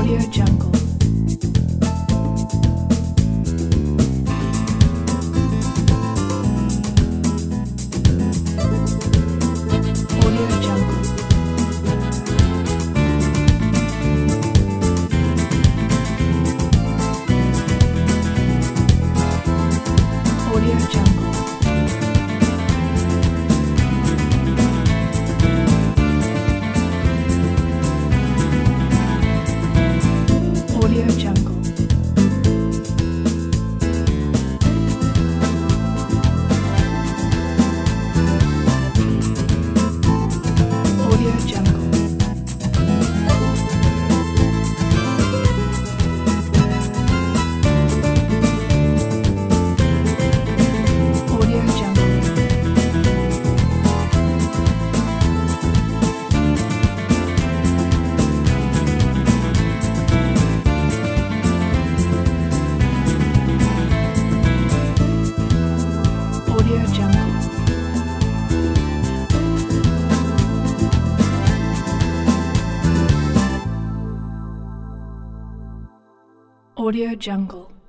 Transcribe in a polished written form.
Audio Jungle. Audio Jungle. Audio Jungle. Audio Jungle. Audio Jungle. Audio Jungle. Audio Jungle. Audio Jungle.